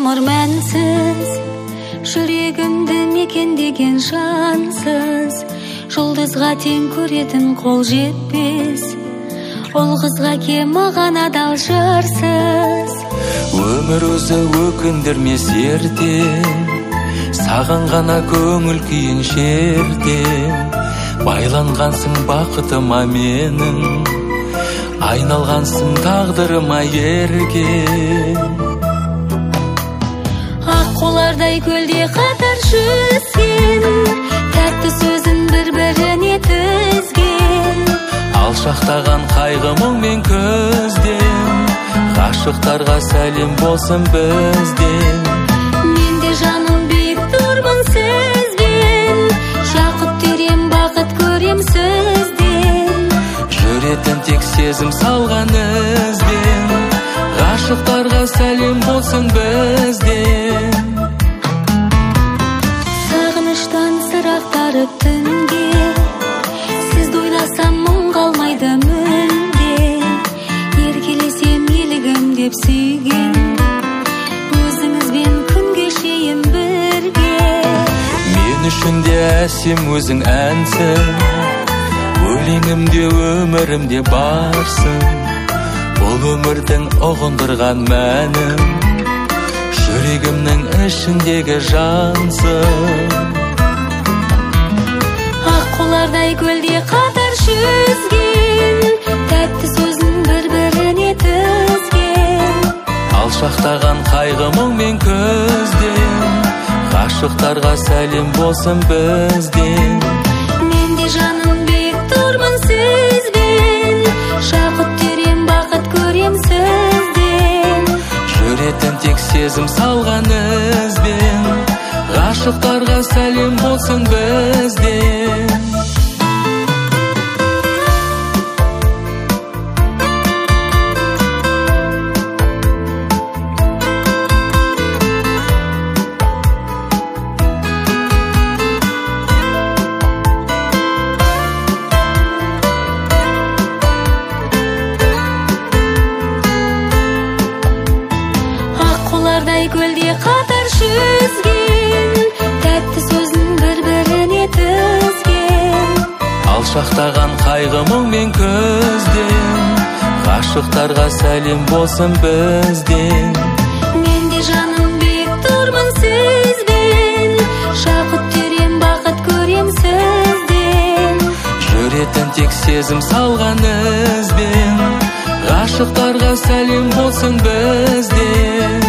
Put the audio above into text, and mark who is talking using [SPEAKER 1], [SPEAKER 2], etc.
[SPEAKER 1] ғұмыр мәнсіз, жүрегімді мекендеген жансыз, жұлдызға тең көретін қол жетпес, ол қызға ке маған адал жырсыз.
[SPEAKER 2] Өмір өзі өкіндірмес ерте, саған ғана көңіл күйін шерте. Байланғансың бақытыма менің, айналғансың тағдырыма ерге.
[SPEAKER 1] Ақ қолардай көлде қатар жүзген, тәтті сөзін бір-біріне тізген.
[SPEAKER 2] Алшақтаған қайғы мұңмен көзден, ғашықтарға сәлем болсын бізден.
[SPEAKER 1] Мен де жаным биік тұрмын сізбен, жақұт терем бақыт көрем сізден.
[SPEAKER 2] Жүретін тек сезім салған ізбен, ғашықтарға сәлем болсын бізден.
[SPEAKER 1] Сағыныштан сырақтарып түнге, сізді ойласам мұң қалмайды мүлде. Еркелесем елігім деп сүйген, өзіңізбен күн кешейін бірге.
[SPEAKER 2] Мен үшін де әсем өзің әнсің, өлеңімде өмірімде барсың. Бұл өмірдің ұғындырған мәнім, жүрегімнің ішіндегі жансың.
[SPEAKER 1] Ақ қолардай көлде қатар жүзген, тәтті сөзін бір-біріне тізген.
[SPEAKER 2] Алшақтаған қайғы мұңмен көзден, ғашықтарға сәлем болсын бізден.
[SPEAKER 1] Мен де жаным биік тұрмын сізбен, жақұт терем бақыт көрем сізден.
[SPEAKER 2] Жүретін тек сезім салған ізбен, ғашықтарға сәлем болсын бізден.
[SPEAKER 1] Қолардай көлде қатар жүзген, тәтті сөзін бір-біріне тізген.
[SPEAKER 2] Алшақтаған қайғы мұңмен көзден, ғашықтарға сәлем болсын бізден.
[SPEAKER 1] Мен де жаным биік тұрмын сізбен, жақұт терем бақыт көрем сізден.
[SPEAKER 2] Жүретін тек сезім салған ізбен, ғашықтарға сәлем болсын бізден.